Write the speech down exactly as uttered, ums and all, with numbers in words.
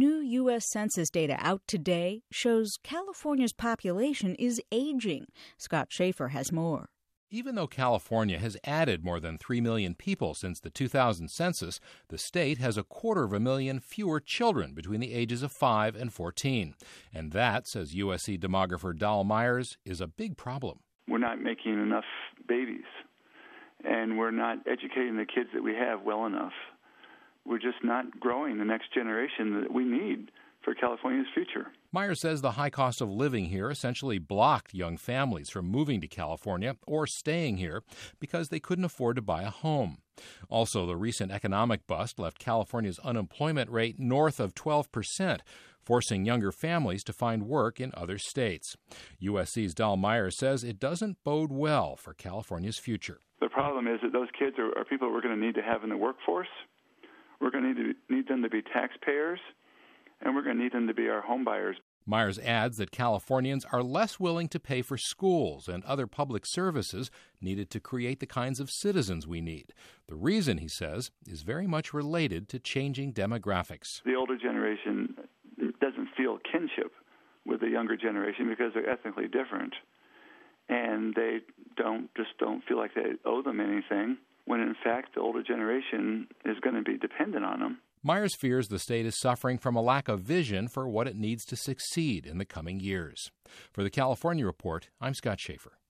New U S Census data out today shows California's population is aging. Scott Schaefer has more. Even though California has added more than three million people since the two thousand census, the state has a quarter of a million fewer children between the ages of five and fourteen. And that, says U S C demographer Dal Myers, is a big problem. We're not making enough babies, and we're not educating the kids that we have well enough. We're just not growing the next generation that we need for California's future. Myers says the high cost of living here essentially blocked young families from moving to California or staying here because they couldn't afford to buy a home. Also, the recent economic bust left California's unemployment rate north of twelve percent, forcing younger families to find work in other states. U S C's Dal Myers says it doesn't bode well for California's future. The problem is that those kids are, are people we're going to need to have in the workforce. We're going to need, to need them to be taxpayers, and we're going to need them to be our home buyers. Myers adds that Californians are less willing to pay for schools and other public services needed to create the kinds of citizens we need. The reason, he says, is very much related to changing demographics. The older generation doesn't feel kinship with the younger generation because they're ethnically different, and they don't just don't feel like they owe them anything, when in fact the older generation is going to be dependent on them. Myers fears the state is suffering from a lack of vision for what it needs to succeed in the coming years. For the California Report, I'm Scott Schaefer.